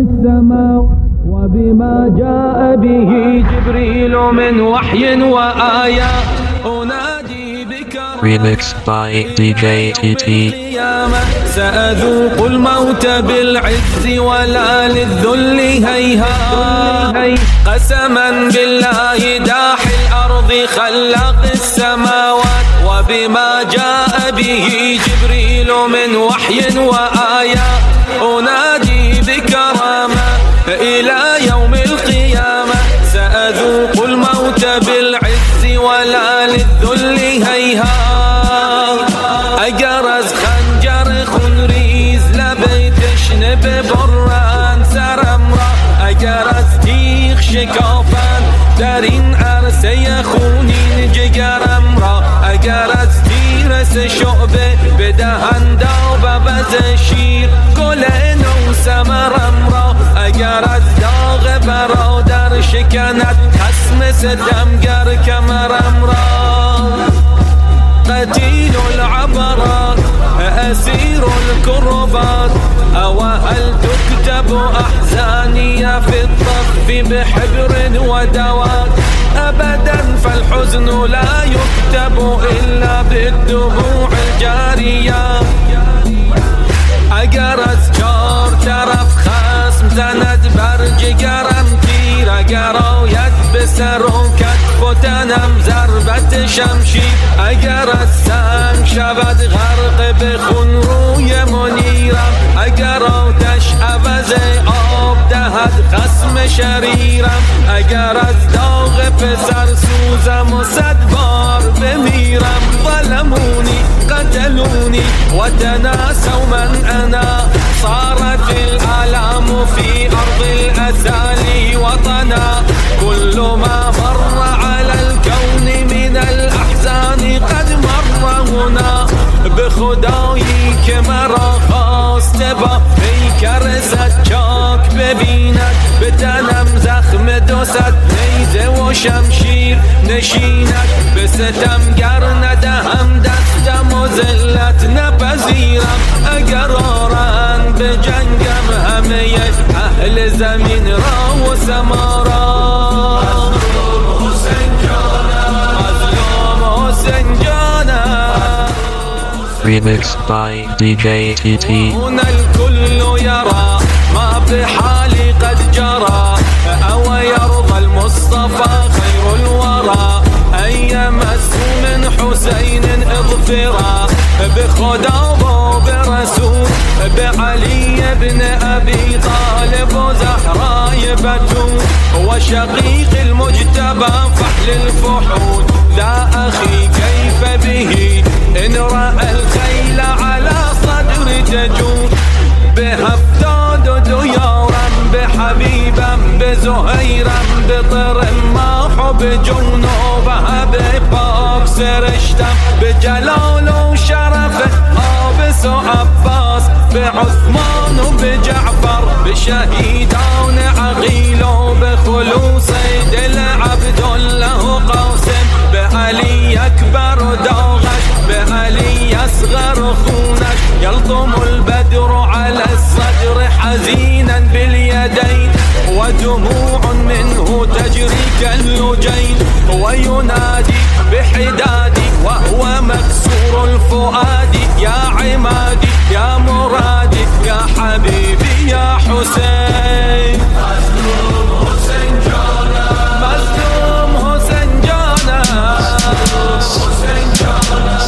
السماوات وبما جاء به جبريل من وحي وآيات أنادي بك Remix by DJ TT. سأذوق الموت بالعز ولا للذل هيهات قسما بالله داحي الأرض خلاق السماوات وبما جاء به جبريل من وحي وآيات أنادي بكرامة إلى يوم القيامة سأذوق الموت بالعز ولا للذل هيهات أجرز خنجر خنريز لبيت شنب بران سرمرا أجرز تيخ شكافان دارين عرس يخونين جگرم را أجرز تيرس شعبه بدهن داو ببز شیر گل نو سمرم را أجرز داغ برادر شکند خسم ستمگر کمرم را قتيل العبرات أسير الكربات أو هل تكتب أحزاني في الطف بحبر ودوات أبدا فالحزن لا يكتب إلا بالدموع الجارية أجرز جار طرف خصم زند برج گرم تیر اگر آید به سر و کتف و تنم ضربت شمشیر اگر از سنگ شود غرق به خون روی منیرم اگر آتش عوض آب دهد خصم شریرم اگر از داغ پسر سوزم و 100 بار بمیرم ظلموني قتلوني وتناسوا من أنا صارت الآلام في أرض الأسالي وطنا كل ما مر على الكون من الأحزان قد مر هنا بخدایی که مرا خواسته با پیکر سچاک ببیند به تنم زخم 200 نیزه و شمشیر نشیند به ستمگر ندهم دستم و ذلت نپذیرم اگر آرند به جنگم همه اهل زمین را و سما را مظلوم حسین جانم Remix by DJ TT. هنا الكل يرى ما بحالي قد جرى أو يرضى المصطفى خير الورى أن يمس من حسين اظفرا بخدا وبرسول بعلي بن أبي طالب وزهراء بتول وشقيق المجتبى فحل الفحول ذا أخي كيف به إن رأى الخيل على صدر تجول بهفتاد ديارا بحبيبا بزهيرا بطرماح بجنوبها بباك سرشتم بجلال وشرف عابس وعباس بعثمان وبجعفر بشهيدان عقيل وبخلوص دل عبد الله قاسم بعلي أكبر داغش بعلي أصغر خونش يلطم البدر على الصدر حزينا باليدين ودموع منه تجري كاللجين وينادي بحدادي وهو مكسور الفؤاد يا عمادي يا مرادي يا حبيبي يا حسين مظلوم حسين جانا مظلوم حسين جانا حسين جانا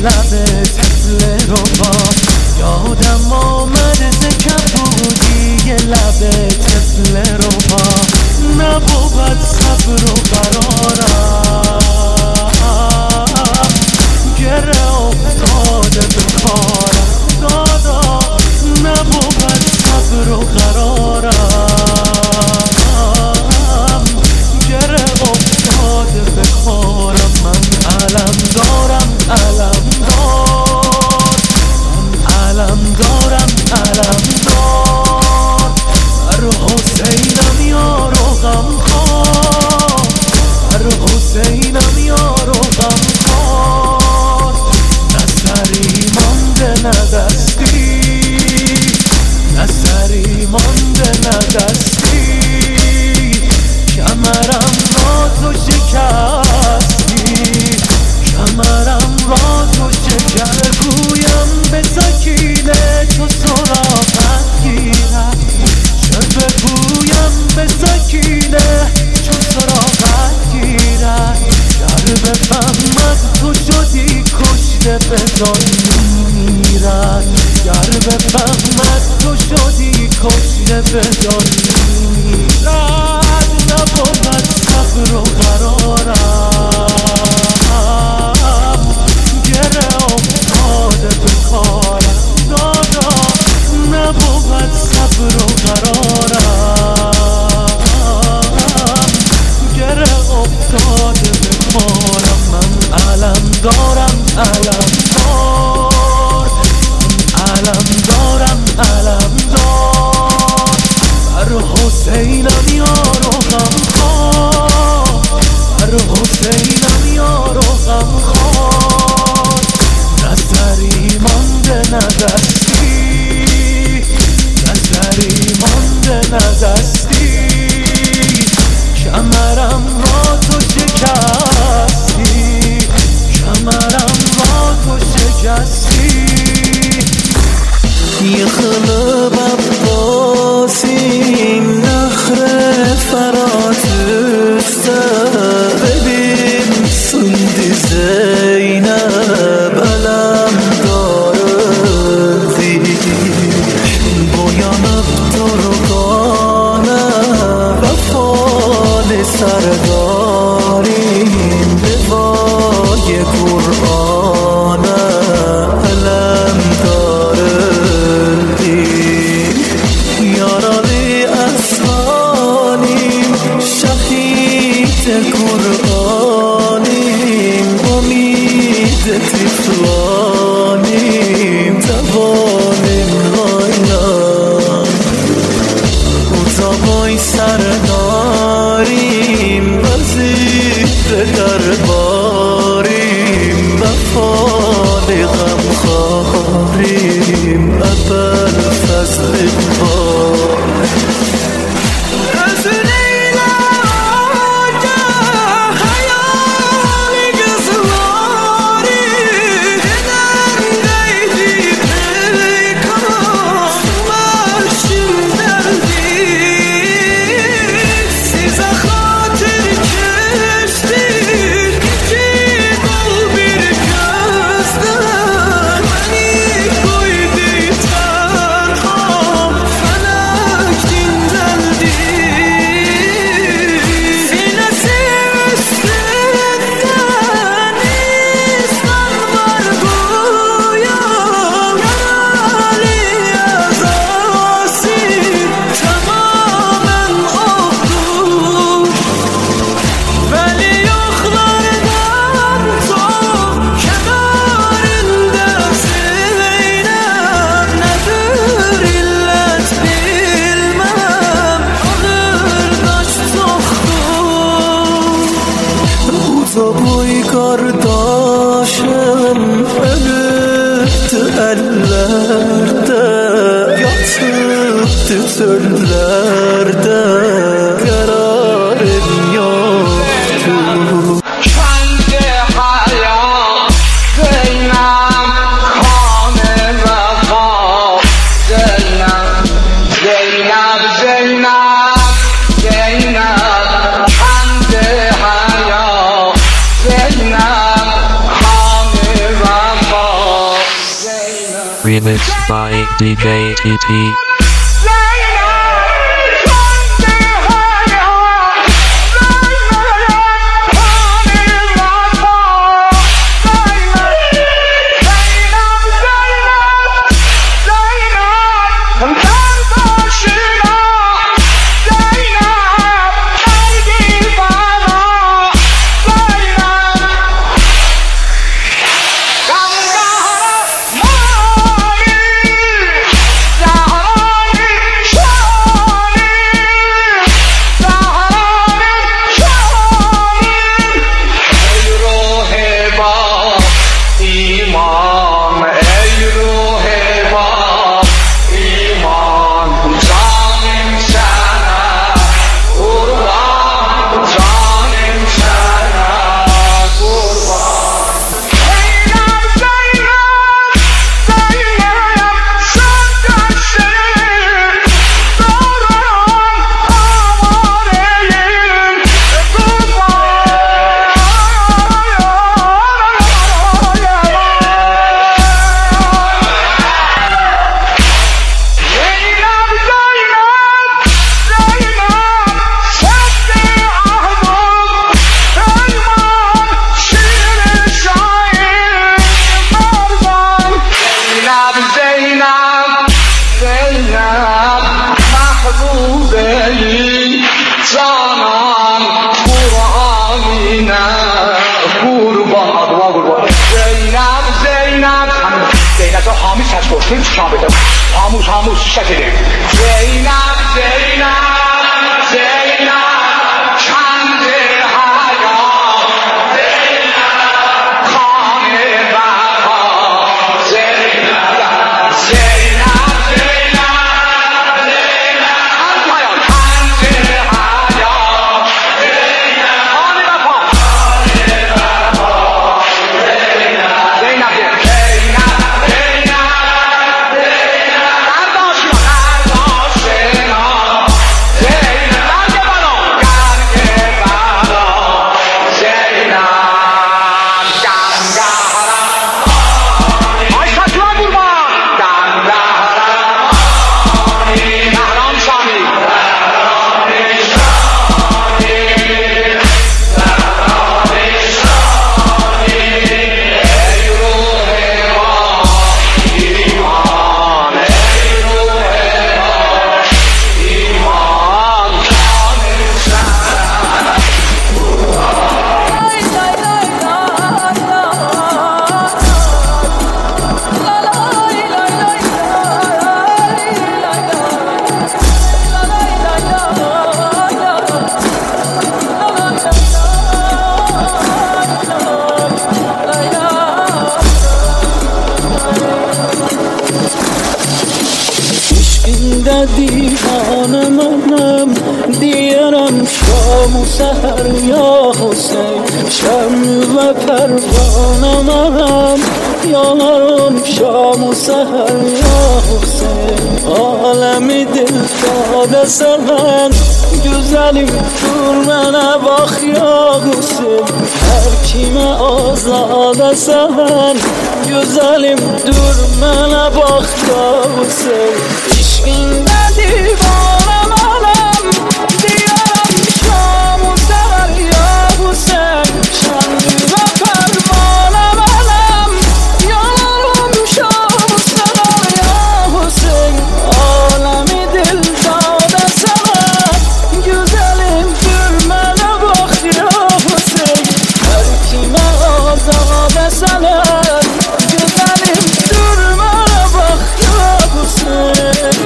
لب طفل رو با یادم آمد ز کبودی لب طفل رو با نبود صبر و قرارم گره افتاده به کارم دادا نبود صبر و قرارم گره افتاده به کارم من علم دارم علم دار من علم دارم علم دار بر حسینم یارو غم خوار بر حسینم یارو غم خوار نه سری مانده نه دستی نه سری مانده نه دستی کمرم را تو شکستی کمرم را تو شکست گویم به سکینه تو سراغت گیرد چه بگویم به سکینه چون سراغت گیرد گر بفهمد تو شدی کشته به جای میرد گر بفهمد تو شدی کشته به جای میرد نبود صبر و قرارم گره افتاده به کارم دادا نبود صبر و قرارم گره افتاده به کارم من علم دارم علم دار من علم دارم علم دار بر حسینم یارو غم خوار بر حسینم یارو غم خوار نه سری مانده نه دستی نه سری مانده نه دستی کمرم را تو شکستی کمرم را تو شکستی یه خلب عباسیم نخر فراتسته ببین سندی زینب علم داردی بایم ترکانه وفال سرداریم بوای قرآن علم داردی یارانی اسمانیم شهید قرآنیم امید طفلانیم توانیم هایلان اتاقای سرداریم وزیر درباریم وفال غمخواریم ابر فضل بار Zabıy kardeşim ölüptü ellerde yatıptı çöllerde kararım yoktu Kendi hayat Zeynep Kanı Vefa Zeynep Zeynep Zeynep Zeynep Kendi hayat Zeynep Kanı Vefa Remixed by DJ TT. خاموش شکلی زینب چند حیا خانه بقا زینب چند حیا خانه بقا دیوانه منم دیرم شام و سحر یا حسین شم و پروانه منم یارم شام و سحر یا حسین عالمی دل داده سرم güzelim dur mənə bax ya Hüseyin hər kimə azad esən güzelim dur mənə bax ya Hüseyin İşqində divanə mənəm deyərəm şam-ı səhər ya Hüseyin şənli və pərvanə mənəm yanarım şam-ı səhər ya Hüseyin aləmi dil dadə sənəm güzelim dur mənə bax ya Hüseyin hər kimə azad esən güzelim dur mənə bax ya Hüseyin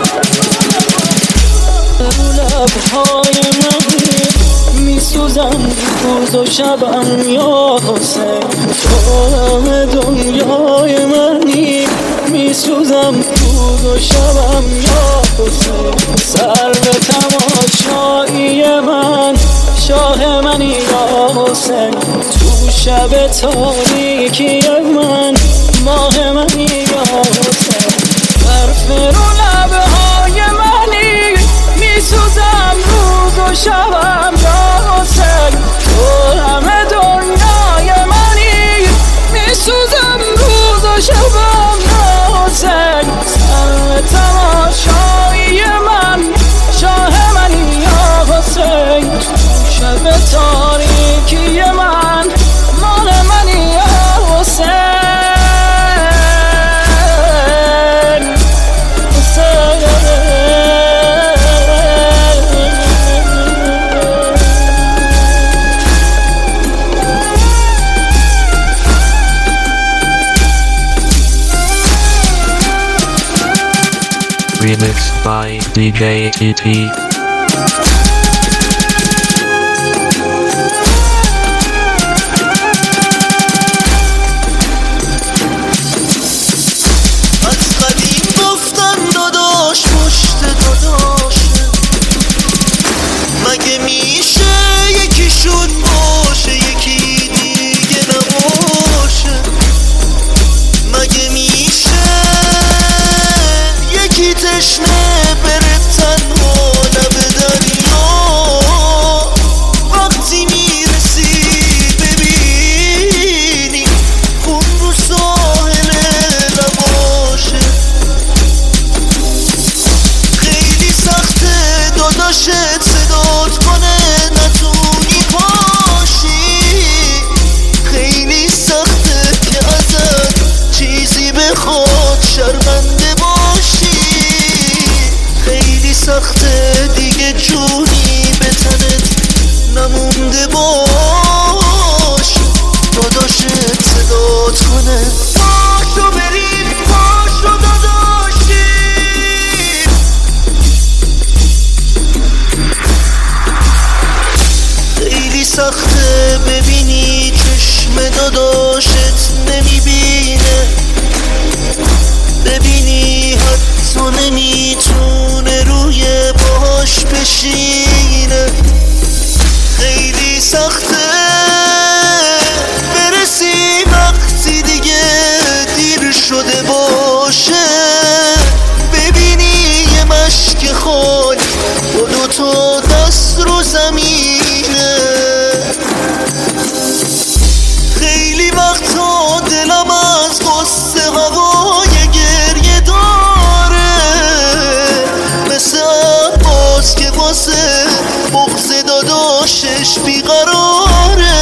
لبهای منی میسوزم روز و شبم یا حسین تو همه دنیای منی میسوزم روز و شبم یا حسین سر به تماشایی من شاه منی یا حسین تو شب تاریکی من ماه منی یا حسین حرف رو لبهای منی میسوزم روز و شبم یا حسین تو همه دنیای منی میسوزم روز و شبم یا حسین Remixed by DJ TP. مگه میشه یکی شد باشه یکی دیگه نباشه؟ مگه میشه یکی تشنه بره تنها لب دریا؟ وقتی میرسی ببینی خون رو ساحل نباشه. خیلی سخته داداشت صدات کنه نتونی پاشی، خیلی سخته که ازت چیزی بخواد شرمنده باشی، خیلی سخته دیگه جونی به تنت نمونده باشی. داداشت صدات کنه پاشو بریم پاشو داداشی. خیلی سخته ببینی چشم داداشت نمیبینه، ببینی حتی نمیتونه روی باهاش بشینه. خیلی سخته برسی وقتی دیگه دیر شده باشه، ببینی یه مشک خالی با دوتا دست رو زمینه. خیلی وقتا دلم از قصه هوای گریه داره، مثل عباس که واسه بغض داداشش بیقراره.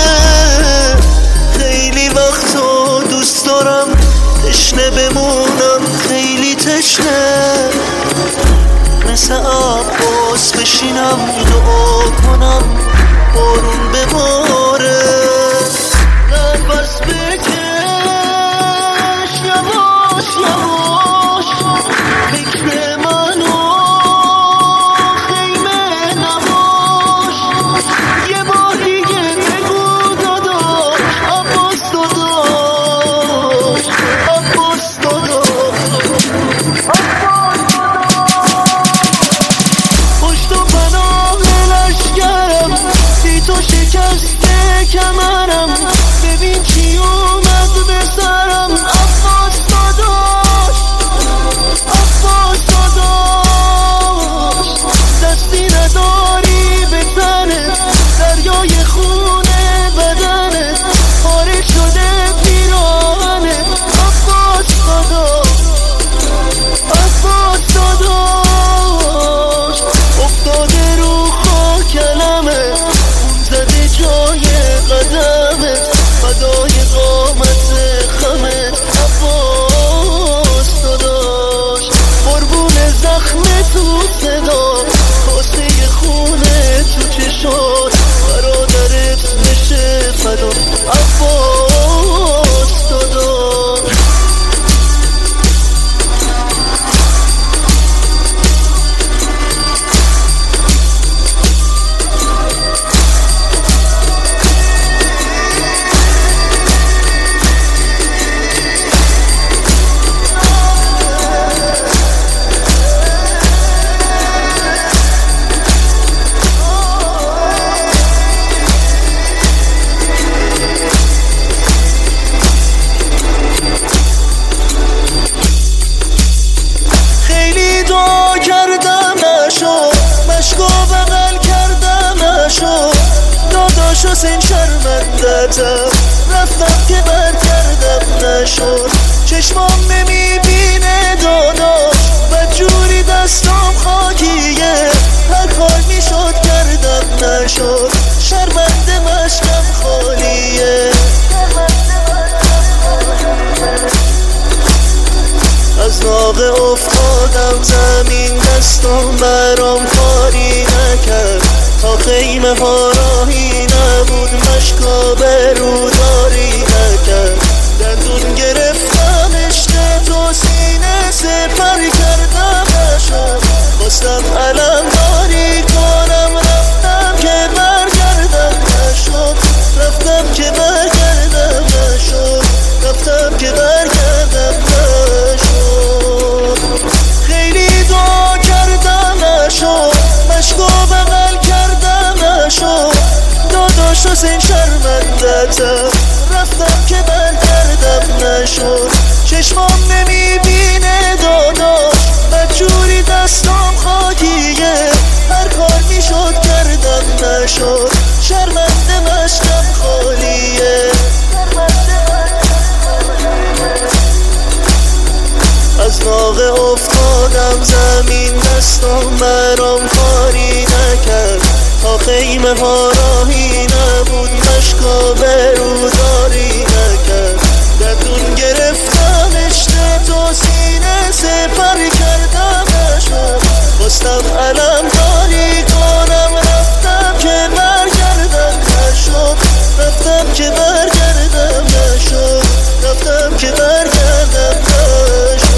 خیلی وقتا دوست دارم تشنه بمونم، خیلی تشنه مثل عباس بشینم دعا کنم بارون بباره. نفس بکش یواش یواش، فکر منو خیمه نباش. یه بار دیگه بگو داداش عباس داداش، عباس داداش. پشت و پناه لشگرم بی تو شکسته کمرم، ببین چی اومد به سرم. عباس داداش عباس داداش، دستی نداری به تنت، دریای خونه بدنت پاره شده پیرانت. عباس داداش عباس داداش، افتاده رو خاکلمه، خون زده جای قدمت، فدای قامت خمت. عباس داداش قربون زخم تو صدا، کاسه خونه تو چشات، برادرت بشه فدا. عباس داداش حسین شرمندتم، رفتم که برگردم نشد. چشمام نمیبینه داداش، بدجوری دستام خاکیه، هر کار میشد کردم نشد. شرمنده مشکم خالیه، از ناقه افتادم زمین، دستم برام کاری نکرد، تا خیمه ها راهی نبود، مشکا بروداری نکرد. دندون گرفتم اشته تو سینه سپر کردم نشد. رفتم که برگردم نشد چشمام نمیبینه داداش بدجوری دستام خاکیه هر کار میشد کردم نشد شرمنده مشکم خالیه از ناقه افتادم زمین دستام برام کاری نکرد تا خیمه ها راهی نبود مشکا بروداری نکرد دندون گرفتم اشته تو سینه سپر کردم نشد خواستم علم داری کنم رفتم که برگردم نشد رفتم که برگردم نشد رفتم که برگردم نشد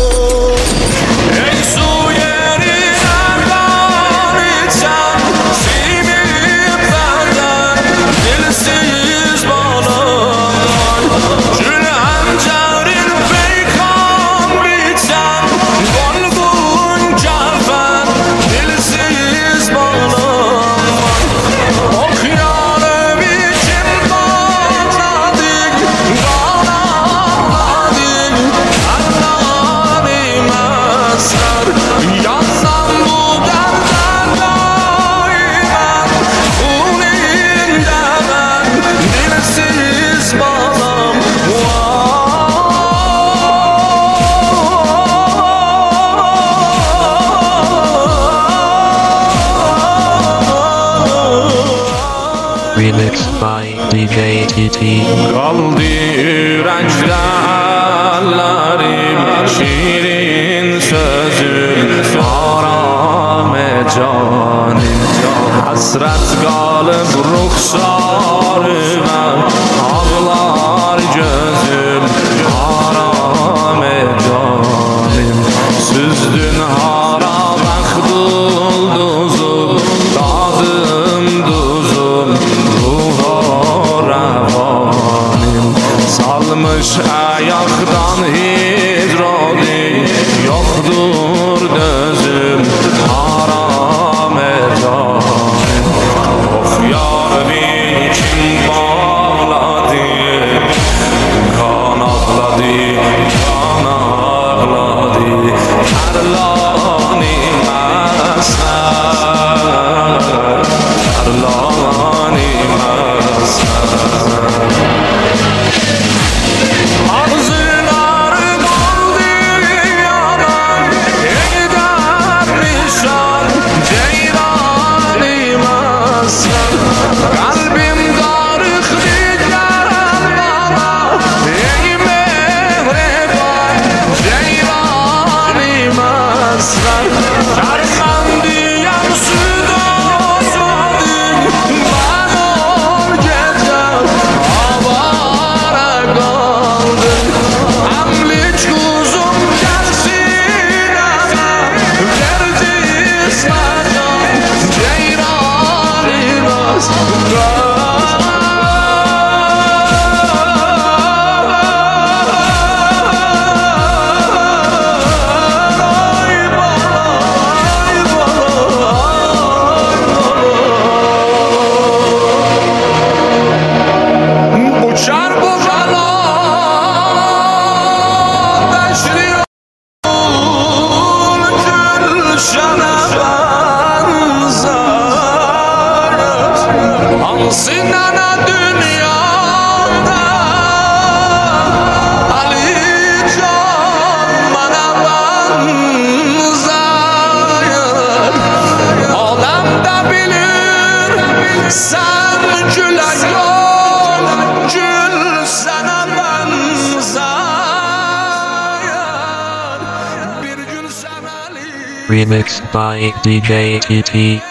Remixed by DJ TT. Kaldı yüreklerim şirin sözün arame canim hasret kalıp ruhsarıma ağlar gözüm arame canim süzdün hara baktıldızım tadım duzum salmış ayaktan hidrolik yoktur dözüm haram edalim of yar bin kim bağladı kan ağladı Erlani mesler Erlani mesler Remixed by DJ TT.